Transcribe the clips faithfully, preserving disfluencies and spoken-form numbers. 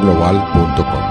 global punto com.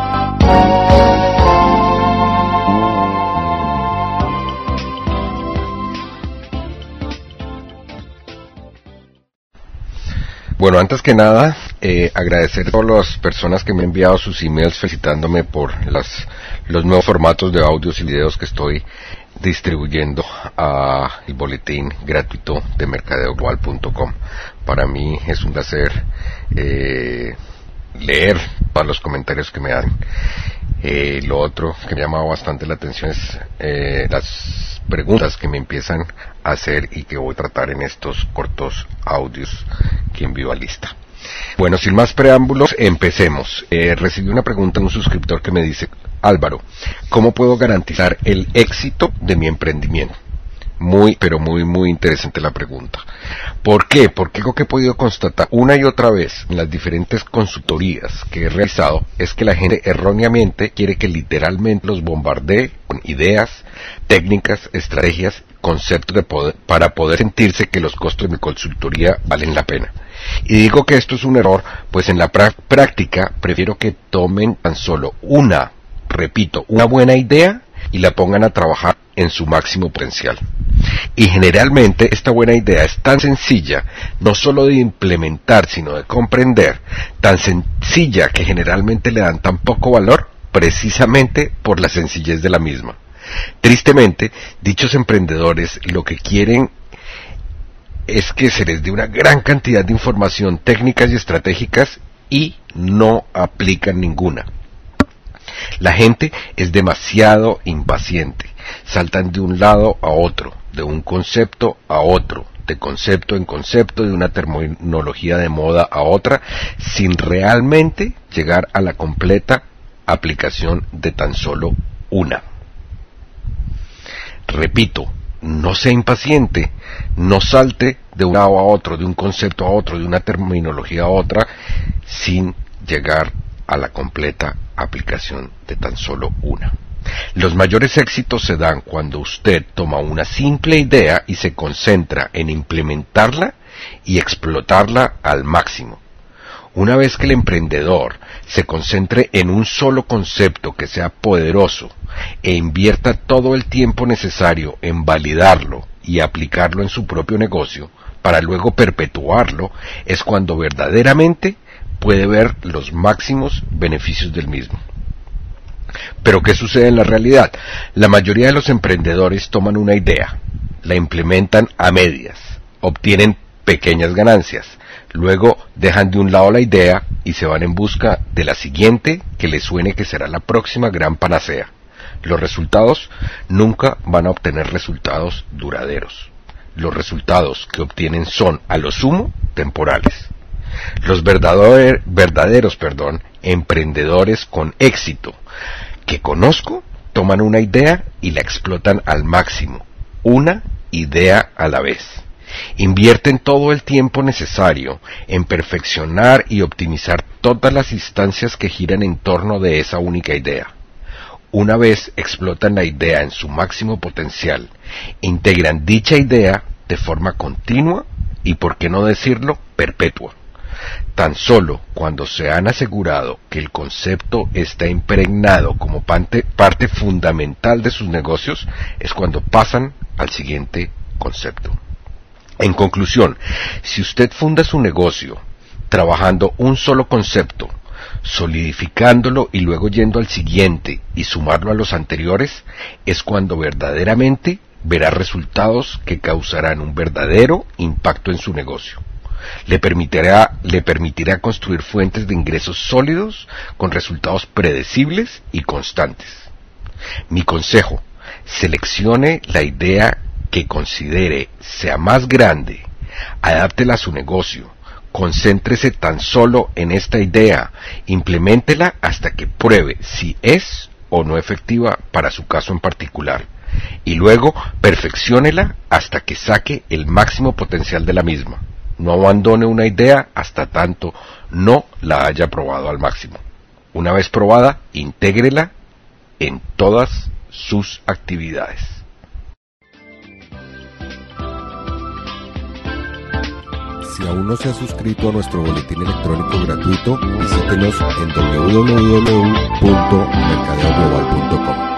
Bueno, antes que nada, eh, agradecer a todas las personas que me han enviado sus emails felicitándome por las, los nuevos formatos de audios y videos que estoy distribuyendo a el boletín gratuito de mercadeo global punto com. Para mí es un placer eh, leer todos los comentarios que me dan. Eh, lo otro que me ha llamado bastante la atención es eh, las preguntas que me empiezan a hacer y que voy a tratar en estos cortos audios que envío a lista. Bueno, sin más preámbulos, empecemos. Eh, recibí una pregunta de un suscriptor que me dice: Álvaro, ¿cómo puedo garantizar el éxito de mi emprendimiento? Muy, pero muy, muy interesante la pregunta. ¿Por qué? Porque algo que he podido constatar una y otra vez en las diferentes consultorías que he realizado es que la gente erróneamente quiere que literalmente los bombardee con ideas, técnicas, estrategias, conceptos de poder, para poder sentirse que los costos de mi consultoría valen la pena. Y digo que esto es un error, pues en la pra- práctica prefiero que tomen tan solo una, repito, una buena idea y la pongan a trabajar en su máximo potencial. Y generalmente esta buena idea es tan sencilla, no solo de implementar, sino de comprender, tan sencilla que generalmente le dan tan poco valor, precisamente por la sencillez de la misma. Tristemente, dichos emprendedores lo que quieren es que se les dé una gran cantidad de información técnicas y estratégicas y no aplican ninguna. La gente es demasiado impaciente, saltan de un lado a otro, de un concepto a otro, de concepto en concepto, de una terminología de moda a otra, sin realmente llegar a la completa aplicación de tan solo una. Repito, no sea impaciente, no salte de un lado a otro, de un concepto a otro, de una terminología a otra, sin llegar a la completa aplicación de tan solo una. Los mayores éxitos se dan cuando usted toma una simple idea y se concentra en implementarla y explotarla al máximo. Una vez que el emprendedor se concentre en un solo concepto que sea poderoso e invierta todo el tiempo necesario en validarlo y aplicarlo en su propio negocio para luego perpetuarlo, es cuando verdaderamente puede ver los máximos beneficios del mismo. Pero ¿qué sucede en la realidad? La mayoría de los emprendedores toman una idea, la implementan a medias, obtienen pequeñas ganancias, luego dejan de un lado la idea y se van en busca de la siguiente que les suene que será la próxima gran panacea. Los resultados nunca van a obtener resultados duraderos. Los resultados que obtienen son, a lo sumo, temporales. Los verdaderos, verdaderos perdón, emprendedores con éxito que conozco toman una idea y la explotan al máximo, una idea a la vez. Invierten todo el tiempo necesario en perfeccionar y optimizar todas las instancias que giran en torno de esa única idea. Una vez explotan la idea en su máximo potencial, integran dicha idea de forma continua y, por qué no decirlo, perpetua. Tan solo cuando se han asegurado que el concepto está impregnado como parte, parte fundamental de sus negocios, es cuando pasan al siguiente concepto. En conclusión, si usted funda su negocio trabajando un solo concepto, solidificándolo y luego yendo al siguiente y sumarlo a los anteriores, es cuando verdaderamente verá resultados que causarán un verdadero impacto en su negocio. Le permitirá, le permitirá construir fuentes de ingresos sólidos con resultados predecibles y constantes. Mi consejo: seleccione la idea que considere sea más grande, adáptela a su negocio, concéntrese tan solo en esta idea, impleméntela hasta que pruebe si es o no efectiva para su caso en particular, y luego perfecciónela hasta que saque el máximo potencial de la misma. No abandone una idea hasta tanto no la haya probado al máximo. Una vez probada, intégrela en todas sus actividades. Si aún no se ha suscrito a nuestro boletín electrónico gratuito, visítenos en doble u doble u doble u punto mercadeo global punto com.